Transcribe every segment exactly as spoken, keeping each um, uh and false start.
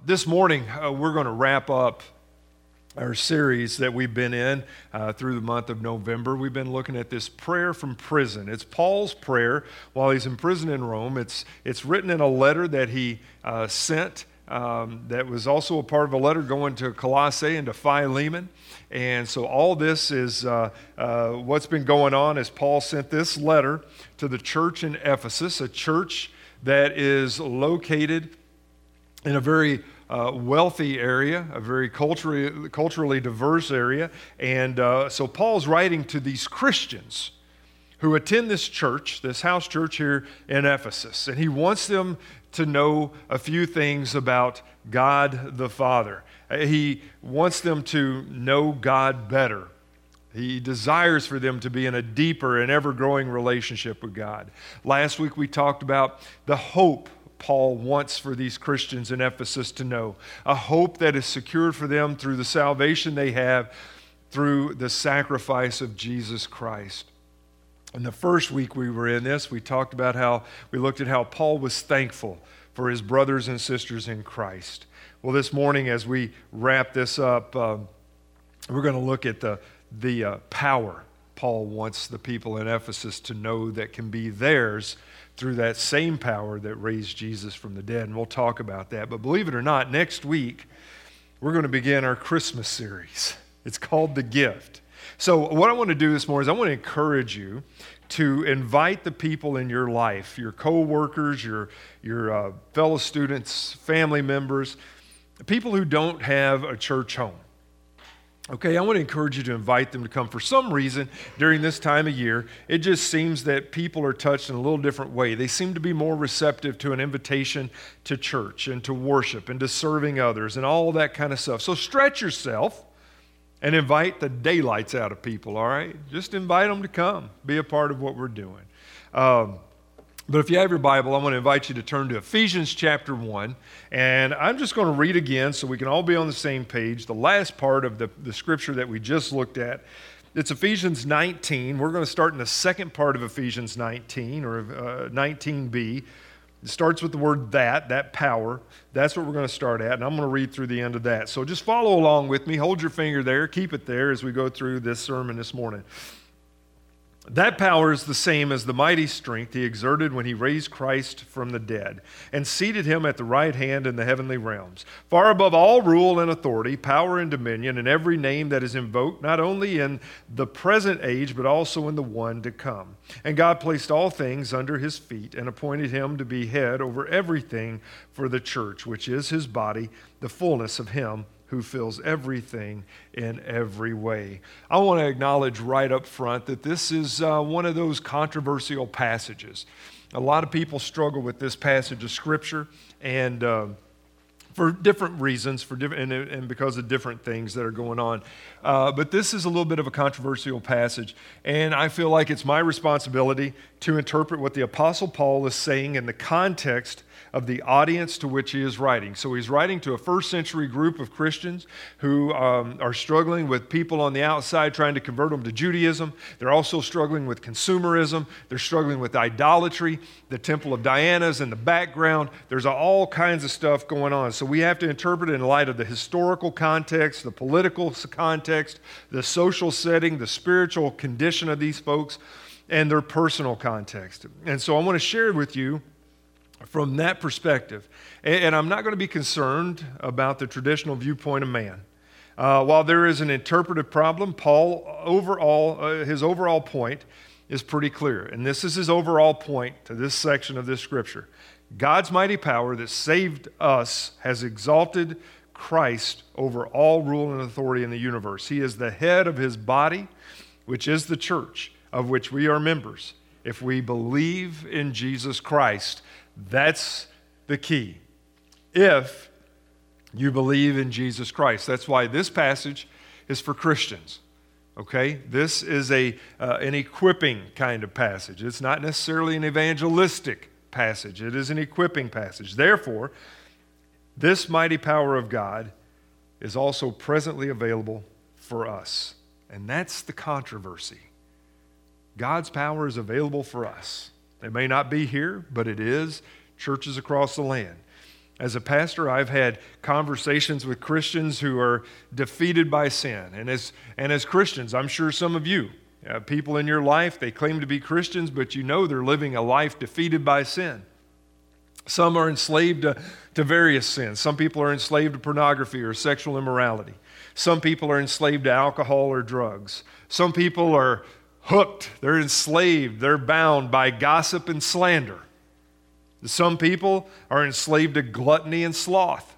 This morning, uh, we're going to wrap up our series that we've been in uh, through the month of November. We've been looking at this prayer from prison. It's Paul's prayer while he's in prison in Rome. It's, it's written in a letter that he uh, sent um, that was also a part of a letter going to Colossae and to Philemon. And so all this is uh, uh, what's been going on as Paul sent this letter to the church in Ephesus, a church that is located in a very uh, wealthy area, a very culturally, culturally diverse area. And uh, so Paul's writing to these Christians who attend this church, this house church here in Ephesus. And he wants them to know a few things about God the Father. He wants them to know God better. He desires for them to be in a deeper and ever-growing relationship with God. Last week we talked about the hope Paul wants for these Christians in Ephesus to know, a hope that is secured for them through the salvation they have through the sacrifice of Jesus Christ. In the first week we were in this, we talked about how, we looked at how Paul was thankful for his brothers and sisters in Christ. Well, this morning as we wrap this up, um, we're going to look at the, the uh, power Paul wants the people in Ephesus to know that can be theirs through that same power that raised Jesus from the dead. And we'll talk about that. But believe it or not, next week, we're going to begin our Christmas series. It's called The Gift. So what I want to do this morning is I want to encourage you to invite the people in your life, your co-workers, your, your uh, fellow students, family members, people who don't have a church home. Okay, I want to encourage you to invite them to come. For some reason, during this time of year, it just seems that people are touched in a little different way. They seem to be more receptive to an invitation to church and to worship and to serving others and all that kind of stuff. So stretch yourself and invite the daylights out of people, all right? Just invite them to come, be a part of what we're doing. Um, But if you have your Bible, I want to invite you to turn to Ephesians chapter one. And I'm just going to read again so we can all be on the same page. The last part of the, the scripture that we just looked at. It's Ephesians nineteen. We're going to start in the second part of Ephesians nineteen, or uh, nineteen b. It starts with the word that, that power. That's what we're going to start at. And I'm going to read through the end of that. So just follow along with me. Hold your finger there. Keep it there as we go through this sermon this morning. That power is the same as the mighty strength he exerted when he raised Christ from the dead and seated him at the right hand in the heavenly realms, far above all rule and authority, power and dominion, and every name that is invoked, not only in the present age, but also in the one to come. And God placed all things under his feet and appointed him to be head over everything for the church, which is his body, the fullness of him who fills everything in every way. I want to acknowledge right up front that this is uh, one of those controversial passages. A lot of people struggle with this passage of Scripture, and uh, for different reasons, for different, and, and because of different things that are going on. Uh, but this is a little bit of a controversial passage, and I feel like it's my responsibility to interpret what the Apostle Paul is saying in the context of the audience to which he is writing. So he's writing to a first century group of Christians who um, are struggling with people on the outside trying to convert them to Judaism. They're also struggling with consumerism. They're struggling with idolatry. The Temple of Diana's in the background. There's all kinds of stuff going on. So we have to interpret it in light of the historical context, the political context, the social setting, the spiritual condition of these folks, and their personal context. And so I want to share with you from that perspective. And I'm not going to be concerned about the traditional viewpoint of man. Uh, while there is an interpretive problem, Paul, overall, uh, his overall point is pretty clear. And this is his overall point to this section of this scripture. God's mighty power that saved us has exalted Christ over all rule and authority in the universe. He is the head of his body, which is the church, of which we are members. If we believe in Jesus Christ, that's the key. If you believe in Jesus Christ. That's why this passage is for Christians. Okay? This is a uh, an equipping kind of passage. It's not necessarily an evangelistic passage. It is an equipping passage. Therefore, this mighty power of God is also presently available for us. And that's the controversy. God's power is available for us. It may not be here, but it is. Churches across the land. As a pastor, I've had conversations with Christians who are defeated by sin. And as, and as Christians, I'm sure some of you, uh, people in your life, they claim to be Christians, but you know they're living a life defeated by sin. Some are enslaved to, to various sins. Some people are enslaved to pornography or sexual immorality. Some people are enslaved to alcohol or drugs. Some people are hooked, they're enslaved, they're bound by gossip and slander. Some people are enslaved to gluttony and sloth,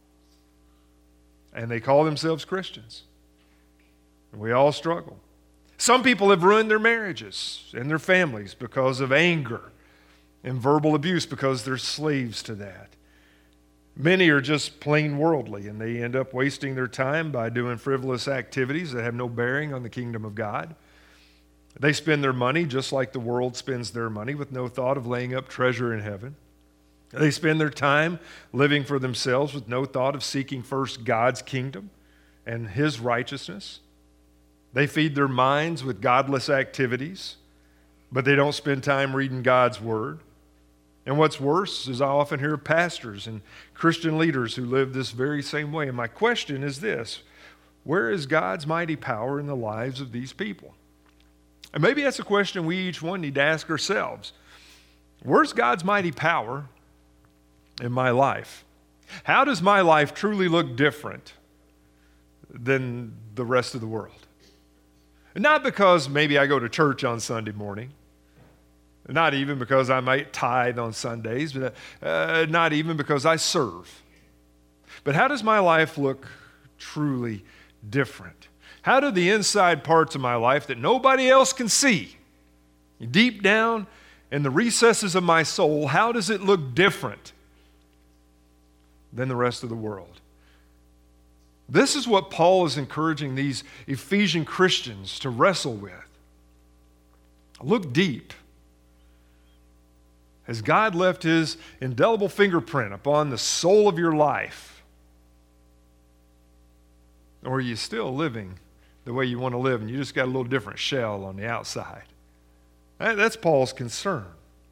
and they call themselves Christians. And we all struggle. Some people have ruined their marriages and their families because of anger and verbal abuse, because they're slaves to that. Many are just plain worldly, and they end up wasting their time by doing frivolous activities that have no bearing on the kingdom of God. They spend their money just like the world spends their money, with no thought of laying up treasure in heaven. They spend their time living for themselves with no thought of seeking first God's kingdom and His righteousness. They feed their minds with godless activities, but they don't spend time reading God's word. And what's worse is I often hear pastors and Christian leaders who live this very same way. And my question is this: where is God's mighty power in the lives of these people? And maybe that's a question we each one need to ask ourselves. Where's God's mighty power in my life? How does my life truly look different than the rest of the world? Not because maybe I go to church on Sunday morning, not even because I might tithe on Sundays, but uh, not even because I serve. But how does my life look truly different? How do the inside parts of my life that nobody else can see, deep down in the recesses of my soul, how does it look different than the rest of the world? This is what Paul is encouraging these Ephesian Christians to wrestle with. Look deep. Has God left His indelible fingerprint upon the soul of your life? Or are you still living the way you want to live, and you just got a little different shell on the outside? That's Paul's concern.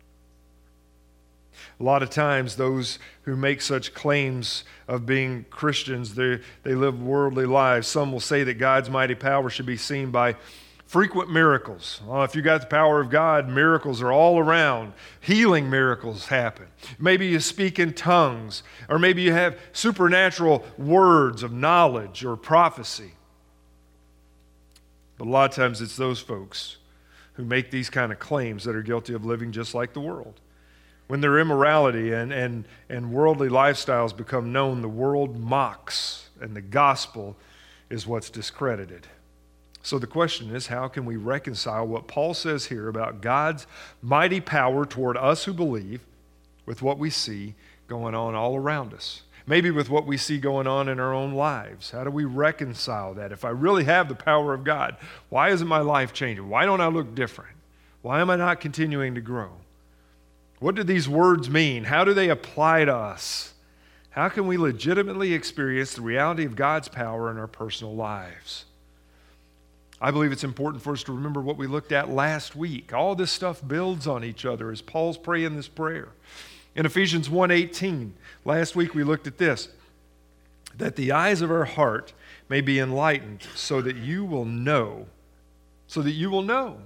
A lot of times those who make such claims of being Christians, they, they live worldly lives. Some will say that God's mighty power should be seen by frequent miracles. Well, if you got the power of God, miracles are all around. Healing miracles happen. Maybe you speak in tongues, or maybe you have supernatural words of knowledge or prophecy. But a lot of times it's those folks who make these kind of claims that are guilty of living just like the world. When their immorality and, and, and worldly lifestyles become known, the world mocks, and the gospel is what's discredited. So the question is, how can we reconcile what Paul says here about God's mighty power toward us who believe with what we see going on all around us? Maybe with what we see going on in our own lives. How do we reconcile that? If I really have the power of God, why isn't my life changing? Why don't I look different? Why am I not continuing to grow? What do these words mean? How do they apply to us? How can we legitimately experience the reality of God's power in our personal lives? I believe it's important for us to remember what we looked at last week. All this stuff builds on each other as Paul's praying this prayer. In Ephesians one eighteen, last week we looked at this, that the eyes of our heart may be enlightened so that you will know, so that you will know.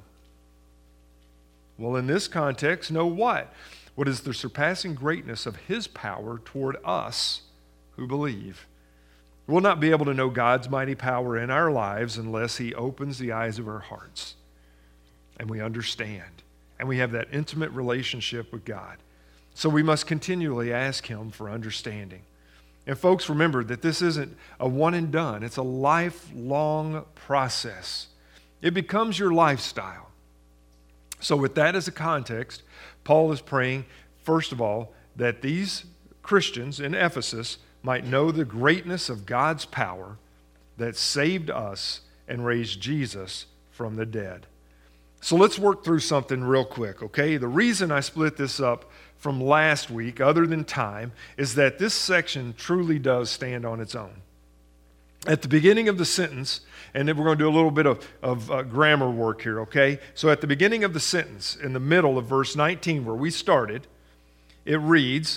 Well, in this context, know what? What is the surpassing greatness of His power toward us who believe? We'll not be able to know God's mighty power in our lives unless He opens the eyes of our hearts and we understand and we have that intimate relationship with God. So we must continually ask Him for understanding. And folks, remember that this isn't a one and done. It's a lifelong process. It becomes your lifestyle. So with that as a context, Paul is praying, first of all, that these Christians in Ephesus might know the greatness of God's power that saved us and raised Jesus from the dead. So let's work through something real quick, okay? The reason I split this up from last week, other than time, is that this section truly does stand on its own. At the beginning of the sentence, and then we're going to do a little bit of, of uh, grammar work here, okay? So at the beginning of the sentence, in the middle of verse nineteen, where we started, it reads,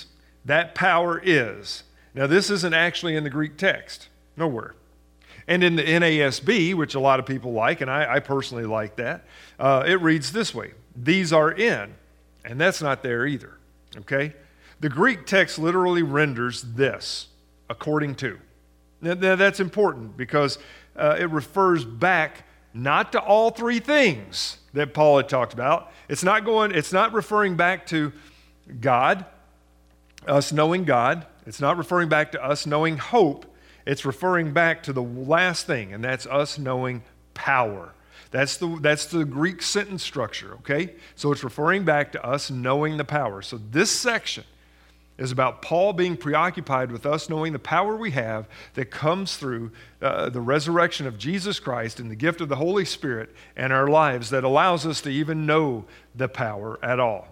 that power is. Now, this isn't actually in the Greek text, nowhere. And in the N A S B, which a lot of people like, and I, I personally like that, uh, it reads this way: these are in, and that's not there either, okay? The Greek text literally renders this, according to. Now, now that's important because uh, it refers back not to all three things that Paul had talked about. It's not going, it's not referring back to God, us knowing God. It's not referring back to us knowing hope. It's referring back to the last thing, and that's us knowing power. That's the, that's the Greek sentence structure, okay? So it's referring back to us knowing the power. So this section is about Paul being preoccupied with us knowing the power we have that comes through uh, the resurrection of Jesus Christ and the gift of the Holy Spirit in our lives that allows us to even know the power at all.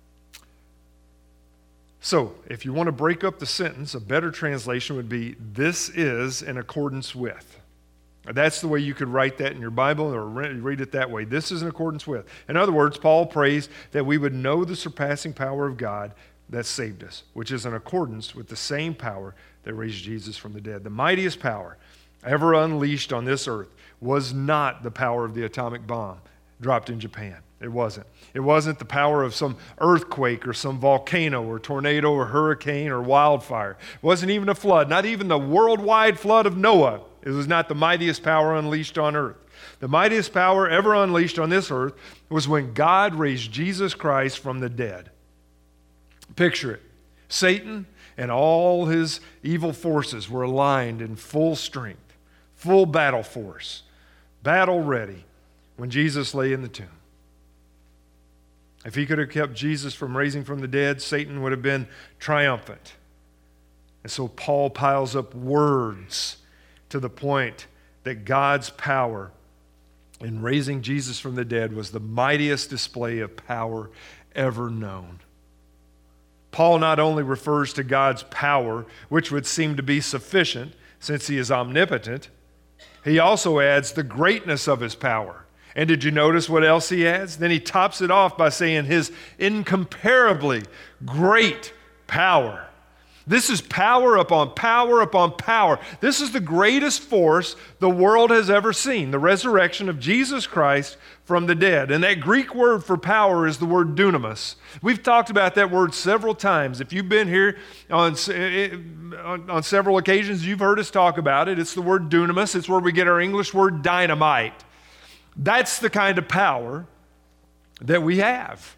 So, if you want to break up the sentence, a better translation would be, this is in accordance with. That's the way you could write that in your Bible or read it that way. This is in accordance with. In other words, Paul prays that we would know the surpassing power of God that saved us, which is in accordance with the same power that raised Jesus from the dead. The mightiest power ever unleashed on this earth was not the power of the atomic bomb dropped in Japan. It wasn't. It wasn't the power of some earthquake or some volcano or tornado or hurricane or wildfire. It wasn't even a flood, not even the worldwide flood of Noah. It was not the mightiest power unleashed on earth. The mightiest power ever unleashed on this earth was when God raised Jesus Christ from the dead. Picture it. Satan and all his evil forces were aligned in full strength, full battle force, battle ready when Jesus lay in the tomb. If he could have kept Jesus from raising from the dead, Satan would have been triumphant. And so Paul piles up words to the point that God's power in raising Jesus from the dead was the mightiest display of power ever known. Paul not only refers to God's power, which would seem to be sufficient since he is omnipotent, he also adds the greatness of his power. And did you notice what else he adds? Then he tops it off by saying his incomparably great power. This is power upon power upon power. This is the greatest force the world has ever seen, the resurrection of Jesus Christ from the dead. And that Greek word for power is the word dunamis. We've talked about that word several times. If you've been here on, on, on several occasions, you've heard us talk about it. It's the word dunamis. It's where we get our English word dynamite. That's the kind of power that we have.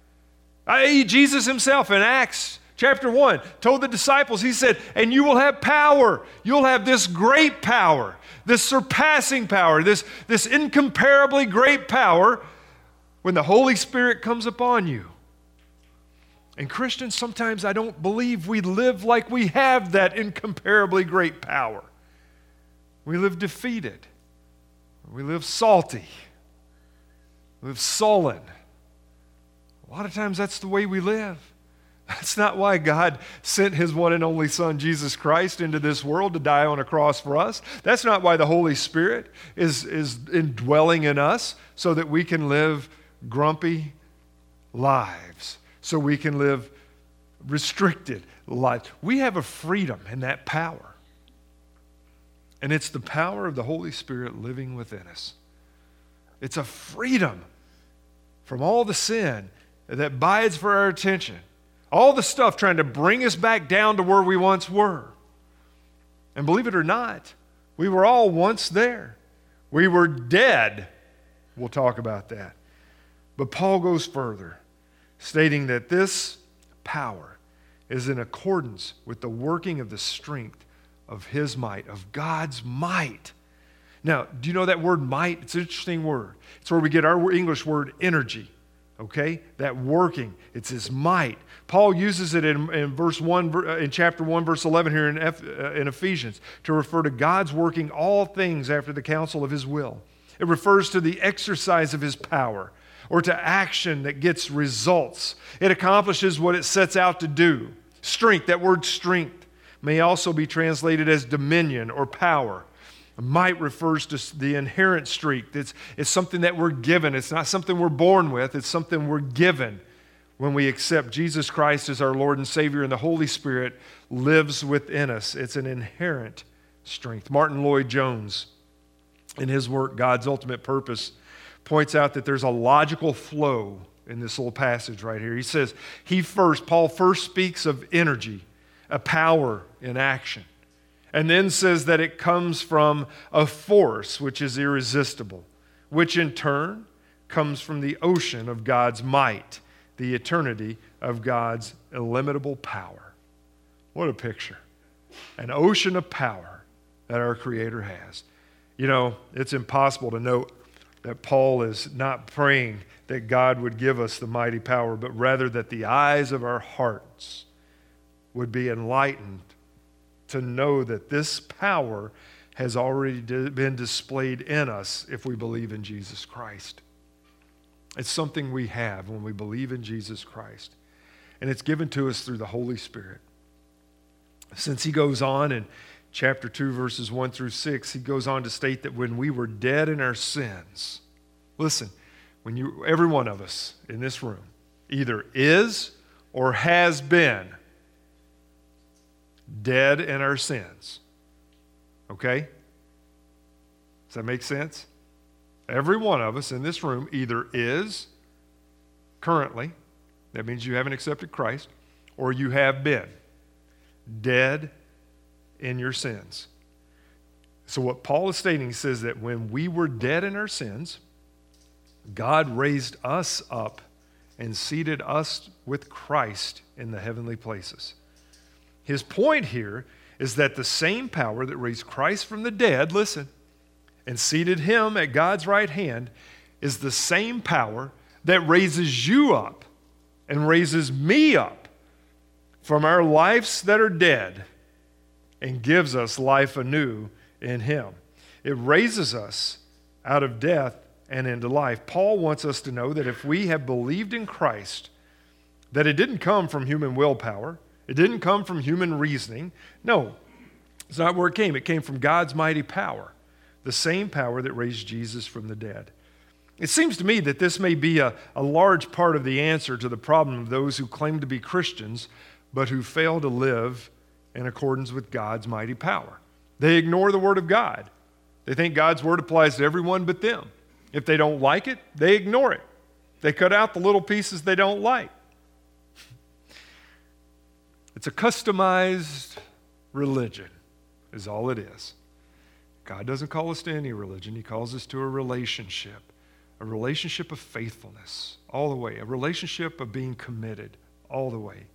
I, Jesus himself in Acts chapter one told the disciples, he said, and you will have power. You'll have this great power, this surpassing power, this, this incomparably great power when the Holy Spirit comes upon you. And Christians, sometimes I don't believe we live like we have that incomparably great power. We live defeated. We live salty. We live sullen. A lot of times that's the way we live. That's not why God sent his one and only Son, Jesus Christ, into this world to die on a cross for us. That's not why the Holy Spirit is, is indwelling in us so that we can live grumpy lives, so we can live restricted lives. We have a freedom in that power. And it's the power of the Holy Spirit living within us. It's a freedom from all the sin that bides for our attention. All the stuff trying to bring us back down to where we once were. And believe it or not, we were all once there. We were dead. We'll talk about that. But Paul goes further, stating that this power is in accordance with the working of the strength of his might, of God's might. Now, do you know that word might? It's an interesting word. It's where we get our English word energy, okay? That working, it's his might. Paul uses it in, in verse one, in chapter one, verse eleven here in, F, uh, in Ephesians to refer to God's working all things after the counsel of his will. It refers to the exercise of his power or to action that gets results. It accomplishes what it sets out to do. Strength, that word strength, may also be translated as dominion or power. Might refers to the inherent streak. It's, it's something that we're given. It's not something we're born with. It's something we're given. when we accept Jesus Christ as our Lord and Savior and the Holy Spirit lives within us. It's an inherent strength. Martin Lloyd-Jones, in his work, God's Ultimate Purpose, points out that there's a logical flow in this little passage right here. He says, he first, Paul first speaks of energy, a power in action, and then says that it comes from a force which is irresistible, which in turn comes from the ocean of God's might, the eternity of God's illimitable power. What a picture. An ocean of power that our Creator has. You know, it's impossible to know that Paul is not praying that God would give us the mighty power, but rather that the eyes of our hearts would be enlightened to know that this power has already been displayed in us if we believe in Jesus Christ. It's something we have when we believe in Jesus Christ, and it's given to us through the Holy Spirit. Since he goes on in chapter two, verses one through six, he goes on to state that when we were dead in our sins, listen, when you, every one of us in this room either is or has been dead in our sins. Okay? Does that make sense? Every one of us in this room either is currently, that means you haven't accepted Christ, or you have been dead in your sins. So what Paul is stating, he says that when we were dead in our sins, God raised us up and seated us with Christ in the heavenly places. His point here is that the same power that raised Christ from the dead, listen, and seated him at God's right hand is the same power that raises you up and raises me up from our lives that are dead and gives us life anew in him. It raises us out of death and into life. Paul wants us to know that if we have believed in Christ, that it didn't come from human willpower, it didn't come from human reasoning. No, it's not where it came. It came from God's mighty power, the same power that raised Jesus from the dead. It seems to me that this may be a, a large part of the answer to the problem of those who claim to be Christians, but who fail to live in accordance with God's mighty power. They ignore the Word of God. They think God's Word applies to everyone but them. If they don't like it, they ignore it. They cut out the little pieces they don't like. It's a customized religion, is all it is. God doesn't call us to any religion. He calls us to a relationship, a relationship of faithfulness all the way, a relationship of being committed all the way.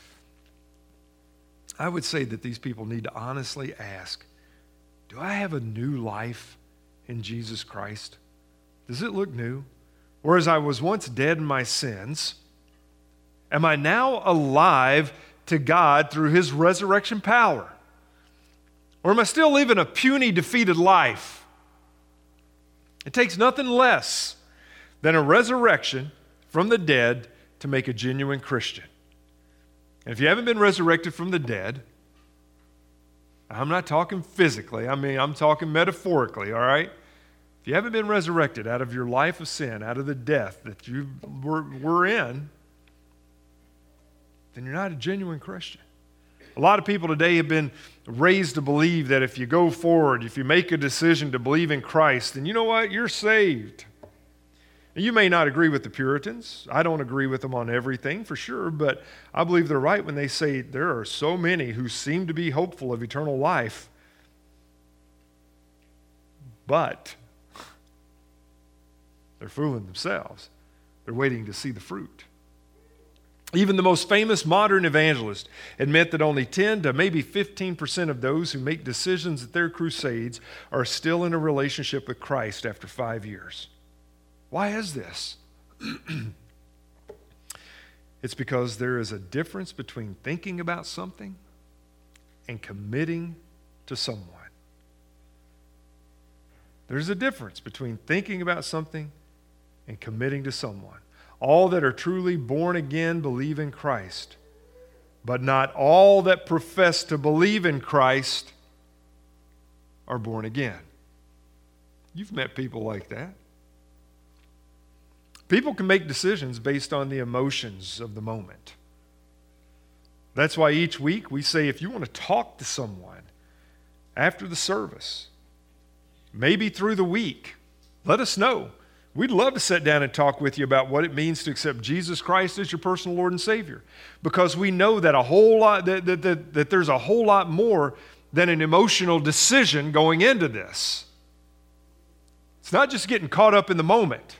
I would say that these people need to honestly ask, do I have a new life in Jesus Christ? Does it look new? Whereas I was once dead in my sins, am I now alive to God through his resurrection power? Or am I still living a puny, defeated life? It takes nothing less than a resurrection from the dead to make a genuine Christian. And if you haven't been resurrected from the dead, I'm not talking physically, I mean, I'm talking metaphorically, all right? If you haven't been resurrected out of your life of sin, out of the death that you were, were in, then you're not a genuine Christian. A lot of people today have been raised to believe that if you go forward, if you make a decision to believe in Christ, then you know what? You're saved. And you may not agree with the Puritans. I don't agree with them on everything, for sure, but I believe they're right when they say there are so many who seem to be hopeful of eternal life, but they're fooling themselves. They're waiting to see the fruit. Even the most famous modern evangelists admit that only ten to maybe fifteen percent of those who make decisions at their crusades are still in a relationship with Christ after five years. Why is this? It's because there is a difference between thinking about something and committing to someone. There's a difference between thinking about something and committing to someone. All that are truly born again believe in Christ, but not all that profess to believe in Christ are born again. You've met people like that. People can make decisions based on the emotions of the moment. That's why each week we say, if you want to talk to someone after the service, maybe through the week, let us know. We'd love to sit down and talk with you about what it means to accept Jesus Christ as your personal Lord and Savior, because we know that a whole lot that, that, that, that there's a whole lot more than an emotional decision going into this. It's not just getting caught up in the moment.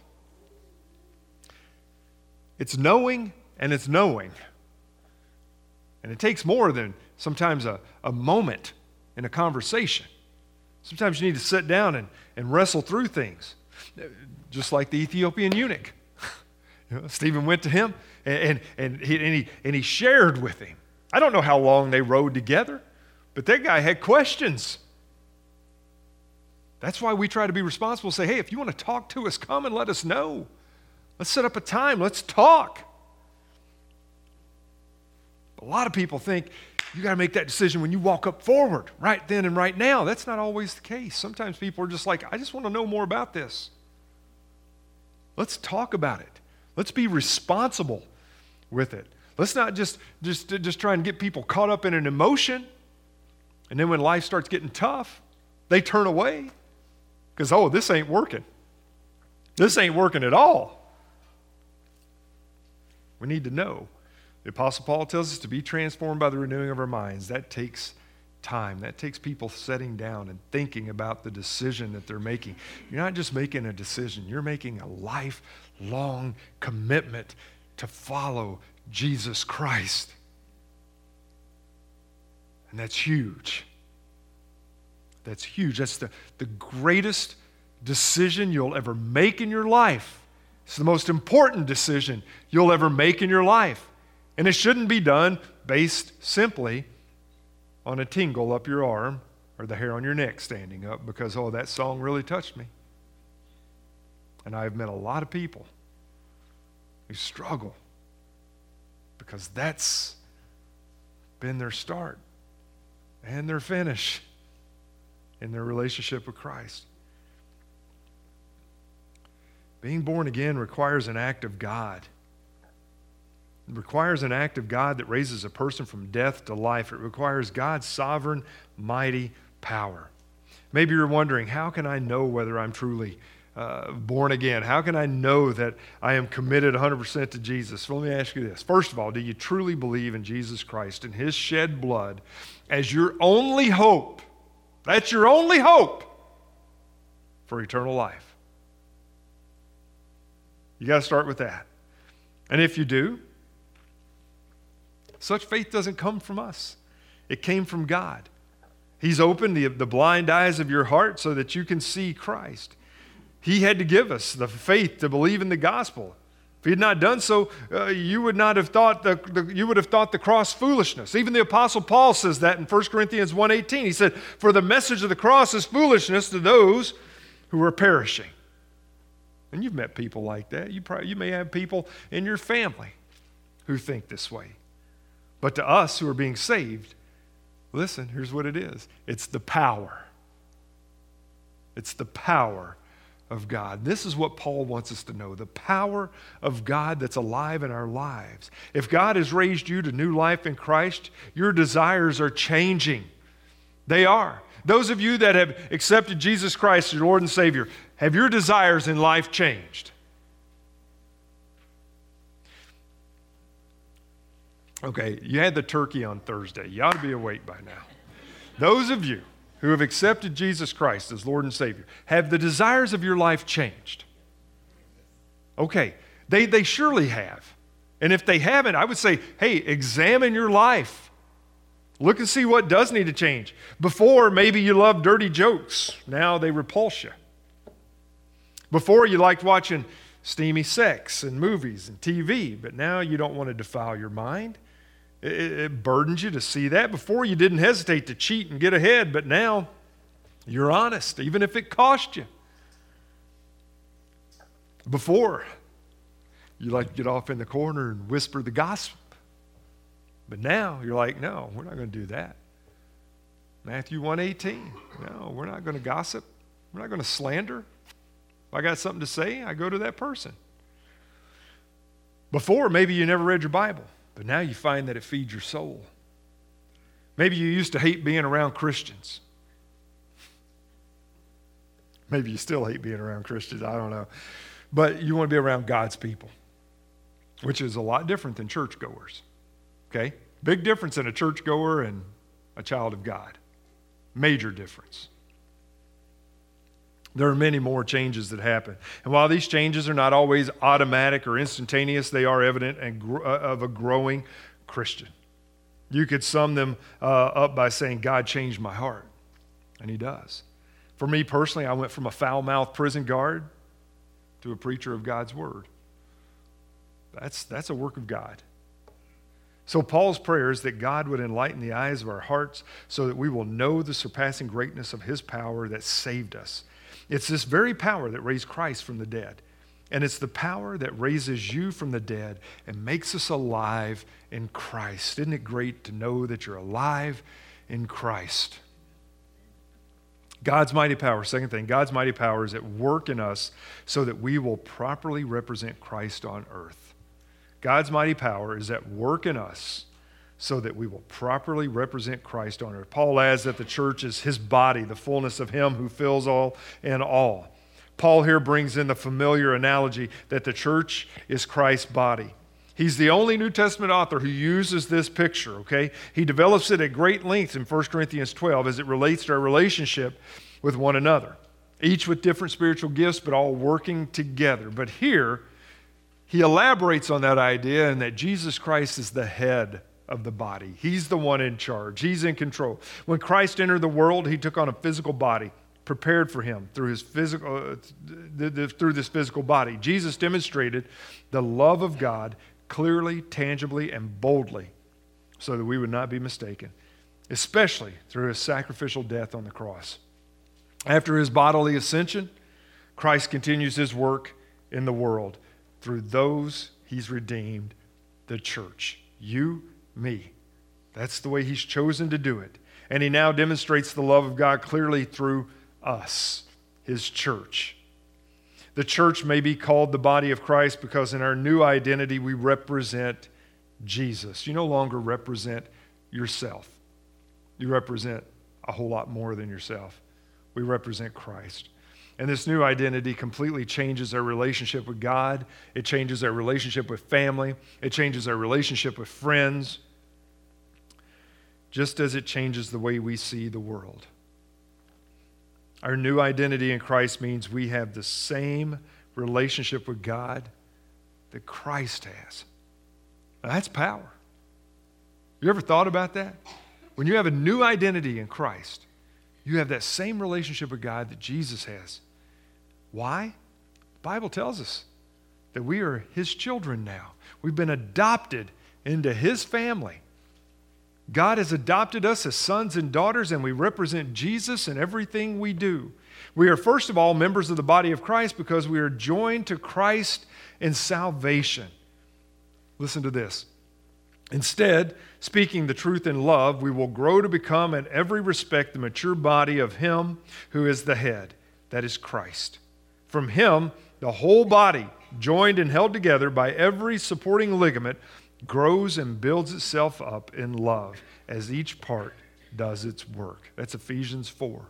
It's knowing and it's knowing. And it takes more than sometimes a, a moment in a conversation. Sometimes you need to sit down and, and wrestle through things. Just like the Ethiopian eunuch. You know, Stephen went to him and, and, and, he, and, he, and he shared with him. I don't know how long they rode together, but that guy had questions. That's why we try to be responsible. Say, hey, if you want to talk to us, come and let us know. Let's set up a time. Let's talk. A lot of people think you got to make that decision when you walk up forward, right then and right now. That's not always the case. Sometimes people are just like, I just want to know more about this. Let's talk about it. Let's be responsible with it. Let's not just, just, just try and get people caught up in an emotion, and then when life starts getting tough, they turn away because, oh, this ain't working. This ain't working at all. We need to know. The Apostle Paul tells us to be transformed by the renewing of our minds. That takes time. That takes people sitting down and thinking about the decision that they're making. You're not just making a decision. You're making a lifelong commitment to follow Jesus Christ. And that's huge. That's huge. That's the, the greatest decision you'll ever make in your life. It's the most important decision you'll ever make in your life. And it shouldn't be done based simply on a tingle up your arm or the hair on your neck standing up because, oh, that song really touched me. And I've met a lot of people who struggle because that's been their start and their finish in their relationship with Christ. Being born again requires an act of God. It requires an act of God that raises a person from death to life. It requires God's sovereign, mighty power. Maybe you're wondering, how can I know whether I'm truly uh, born again? How can I know that I am committed one hundred percent to Jesus? Well, let me ask you this. First of all, do you truly believe in Jesus Christ and His shed blood as your only hope? That's your only hope for eternal life. You got to start with that. And if you do, such faith doesn't come from us. It came from God. He's opened the, the blind eyes of your heart so that you can see Christ. He had to give us the faith to believe in the gospel. If He had not done so, uh, you would not have thought the, the you would have thought the cross foolishness. Even the Apostle Paul says that in First Corinthians one eighteen. He said, "For the message of the cross is foolishness to those who are perishing." And you've met people like that. You probably you may have people in your family who think this way. But to us who are being saved, listen, here's what it is. It's the power. It's the power of God. This is what Paul wants us to know, the power of God that's alive in our lives. If God has raised you to new life in Christ, your desires are changing. They are. Those of you that have accepted Jesus Christ as your Lord and Savior, have your desires in life changed? Okay, you had the turkey on Thursday. You ought to be awake by now. Those of you who have accepted Jesus Christ as Lord and Savior, have the desires of your life changed? Okay, they, they surely have. And if they haven't, I would say, hey, examine your life. Look and see what does need to change. Before, maybe you loved dirty jokes. Now they repulse you. Before, you liked watching steamy sex and movies and T V, but now you don't want to defile your mind. It, it burdens you to see that. Before, you didn't hesitate to cheat and get ahead, but now you're honest, even if it cost you. Before, you like to get off in the corner and whisper the gossip. But now you're like, no, we're not going to do that. Matthew one eighteen, no, we're not going to gossip. We're not going to slander. If I got something to say, I go to that person. Before, maybe you never read your Bible, but now you find that it feeds your soul. Maybe you used to hate being around Christians. Maybe you still hate being around Christians, I don't know. But you want to be around God's people, which is a lot different than churchgoers. Okay? Big difference in a churchgoer and a child of God. Major difference. There are many more changes that happen. And while these changes are not always automatic or instantaneous, they are evident and gr- of a growing Christian. You could sum them uh, up by saying, God changed my heart. And he does. For me personally, I went from a foul-mouthed prison guard to a preacher of God's word. That's, that's a work of God. So Paul's prayer is that God would enlighten the eyes of our hearts so that we will know the surpassing greatness of his power that saved us. It's this very power that raised Christ from the dead. And it's the power that raises you from the dead and makes us alive in Christ. Isn't it great to know that you're alive in Christ? God's mighty power, second thing, God's mighty power is at work in us so that we will properly represent Christ on earth. God's mighty power is at work in us so that we will properly represent Christ on earth. Paul adds that the church is his body, the fullness of him who fills all in all. Paul here brings in the familiar analogy that the church is Christ's body. He's the only New Testament author who uses this picture, okay? He develops it at great length in First Corinthians twelve as it relates to our relationship with one another, each with different spiritual gifts, but all working together. But here, he elaborates on that idea and that Jesus Christ is the head of the body. He's the one in charge. He's in control. When Christ entered the world, he took on a physical body, prepared for him through his physical, uh, th- th- through this physical body. Jesus demonstrated the love of God clearly, tangibly, and boldly so that we would not be mistaken, especially through his sacrificial death on the cross. After his bodily ascension, Christ continues his work in the world through those he's redeemed, the church. You, me. That's the way he's chosen to do it. And he now demonstrates the love of God clearly through us, his church. The church may be called the body of Christ because in our new identity we represent Jesus. You no longer represent yourself. You represent a whole lot more than yourself. We represent Christ. And this new identity completely changes our relationship with God. It changes our relationship with family. It changes our relationship with friends. Just as it changes the way we see the world. Our new identity in Christ means we have the same relationship with God that Christ has. Now, that's power. You ever thought about that? When you have a new identity in Christ, you have that same relationship with God that Jesus has. Why? The Bible tells us that we are his children now. We've been adopted into his family. God has adopted us as sons and daughters, and we represent Jesus in everything we do. We are, first of all, members of the body of Christ because we are joined to Christ in salvation. Listen to this. Instead, speaking the truth in love, we will grow to become in every respect the mature body of him who is the head, that is Christ. From him, the whole body, joined and held together by every supporting ligament, grows and builds itself up in love as each part does its work. That's Ephesians four.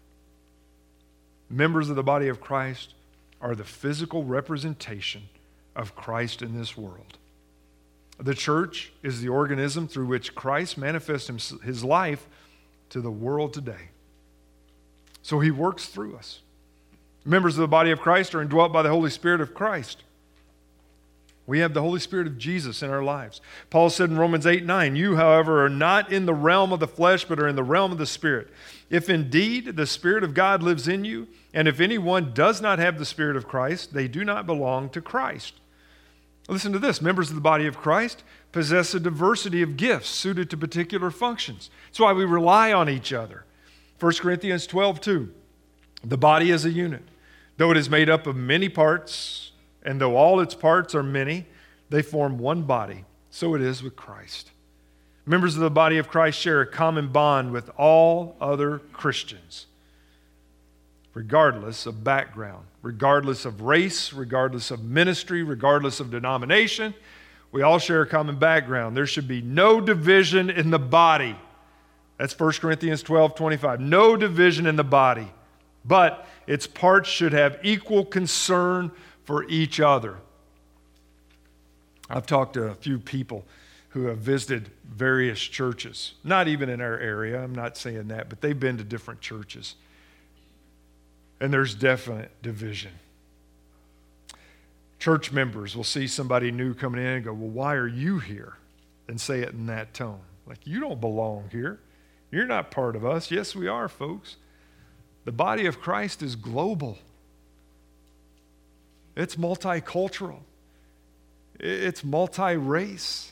Members of the body of Christ are the physical representation of Christ in this world. The church is the organism through which Christ manifests his life to the world today. So he works through us. Members of the body of Christ are indwelt by the Holy Spirit of Christ. We have the Holy Spirit of Jesus in our lives. Paul said in Romans eight nine, you, however, are not in the realm of the flesh, but are in the realm of the Spirit. If indeed the Spirit of God lives in you, and if anyone does not have the Spirit of Christ, they do not belong to Christ. Listen to this. Members of the body of Christ possess a diversity of gifts suited to particular functions. That's why we rely on each other. First Corinthians twelve two, the body is a unit. Though it is made up of many parts, and though all its parts are many, they form one body. So it is with Christ. Members of the body of Christ share a common bond with all other Christians. regardless of background, regardless of race, regardless of ministry, regardless of denomination. We all share a common background. There should be no division in the body. That's First Corinthians twelve twenty-five. No division in the body, but its parts should have equal concern for each other. I've talked to a few people who have visited various churches, not even in our area, I'm not saying that, but they've been to different churches. And there's definite division. Church members will see somebody new coming in and go, well, why are you here? And say it in that tone. Like, you don't belong here. You're not part of us. Yes, we are, folks. The body of Christ is global. It's multicultural. It's multi-race.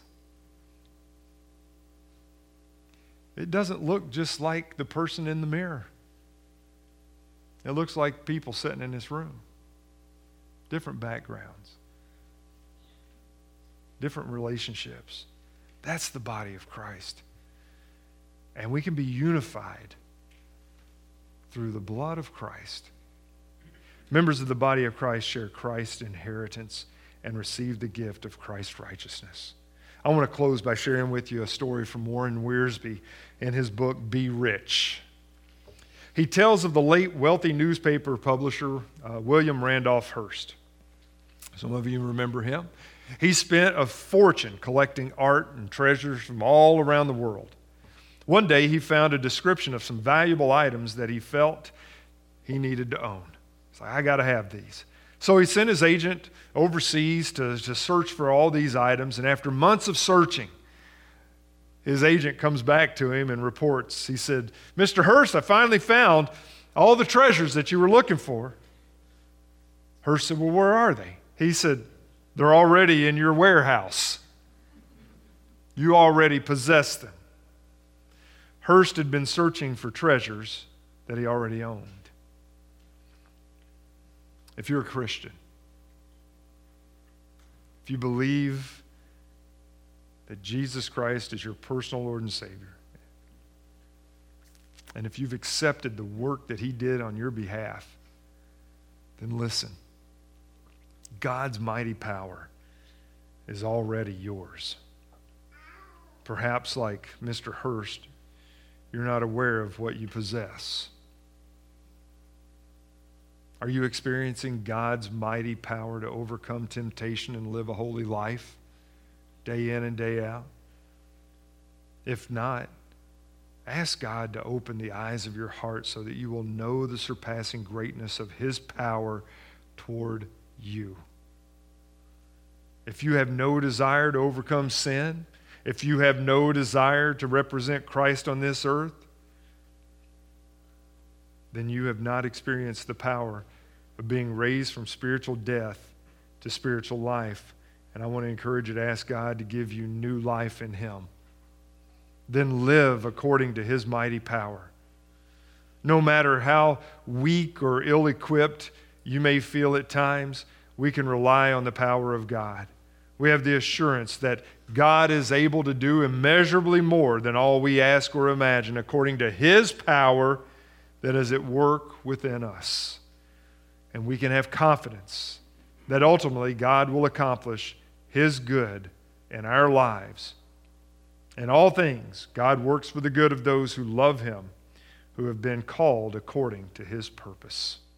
It doesn't look just like the person in the mirror. It looks like people sitting in this room. Different backgrounds. Different relationships. That's the body of Christ. And we can be unified through the blood of Christ. Members of the body of Christ share Christ's inheritance and receive the gift of Christ's righteousness. I want to close by sharing with you a story from Warren Wiersbe in his book, Be Rich. He tells of the late wealthy newspaper publisher, uh, William Randolph Hearst. Some of you remember him. He spent a fortune collecting art and treasures from all around the world. One day he found a description of some valuable items that he felt he needed to own. He's like, I got to have these. So he sent his agent overseas to, to search for all these items, and after months of searching, his agent comes back to him and reports. He said, Mister Hearst, I finally found all the treasures that you were looking for. Hearst said, well, where are they? He said, they're already in your warehouse. You already possess them. Hearst had been searching for treasures that he already owned. If you're a Christian, if you believe that Jesus Christ is your personal Lord and Savior, and if you've accepted the work that He did on your behalf, then listen. God's mighty power is already yours. Perhaps like Mister Hearst, you're not aware of what you possess. Are you experiencing God's mighty power to overcome temptation and live a holy life day in and day out? If not, ask God to open the eyes of your heart so that you will know the surpassing greatness of His power toward you. If you have no desire to overcome sin, if you have no desire to represent Christ on this earth, then you have not experienced the power of being raised from spiritual death to spiritual life. And I want to encourage you to ask God to give you new life in Him. Then live according to His mighty power. No matter how weak or ill-equipped you may feel at times, we can rely on the power of God. We have the assurance that God is able to do immeasurably more than all we ask or imagine according to His power that is at work within us. And we can have confidence that ultimately God will accomplish His good in our lives. In all things, God works for the good of those who love Him, who have been called according to His purpose.